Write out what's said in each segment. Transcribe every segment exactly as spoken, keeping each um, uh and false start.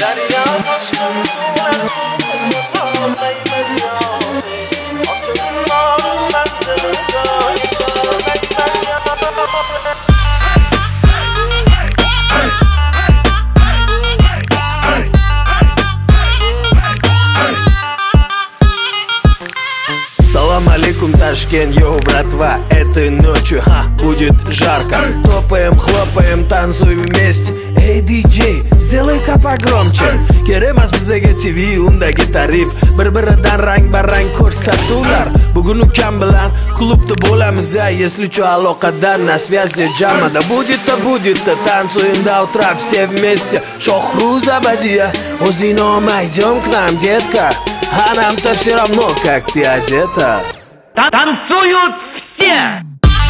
Daryo toshqinlar olmaymiz yo'q. Oqshom manzilida Салам алейкум, Ташкент, йоу, братва. Этой ночью, ха, будет жарко. Топаем, хлопаем, танцуем вместе. Эй, диджей, сделай-ка погромче. Kerak bizga T V undagi tarif. Bir-biridan rang-barang ko'rsatuvlar. Bugun ukam bilan klubda bo'lamiz, если что, aloqada на связи jamada. Будет-то, будет-то, танцуем до утра все вместе. Shohruz Abadiya, Ozino'ma, идем к нам, детка. А нам-то все равно, как ты одета. Танцуют все!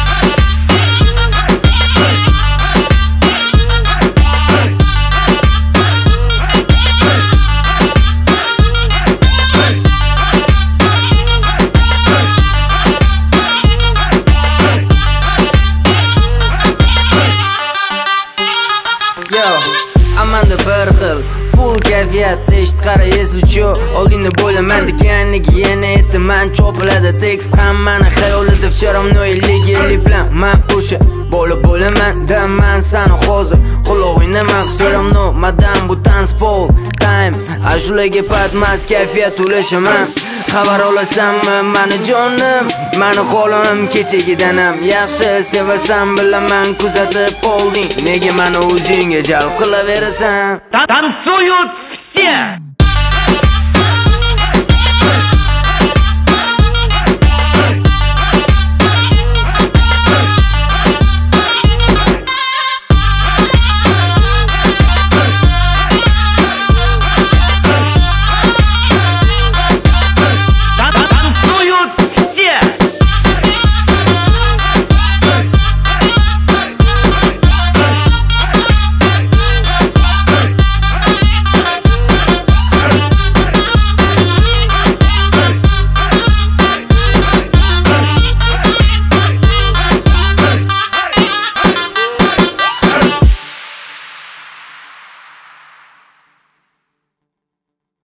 Amanda bir xil full kayfiyat eshit qara если что oldingda bo'laman deganiga yana aytaman chopiladi tekst hammani xayolida все равно ellik ellik bilan man o'sha bola bo'laman daman sani hozir qulog'ingdaman все равно madam bu tanspol time ashulaga patmas kayfiyat ulashaman xabar olasanmi mani jonim mani qo'lim kechagidanam yaxshi sevasan bilaman kuzatib olding nega mani o'zingga jalb qilaverasan Танцуют все!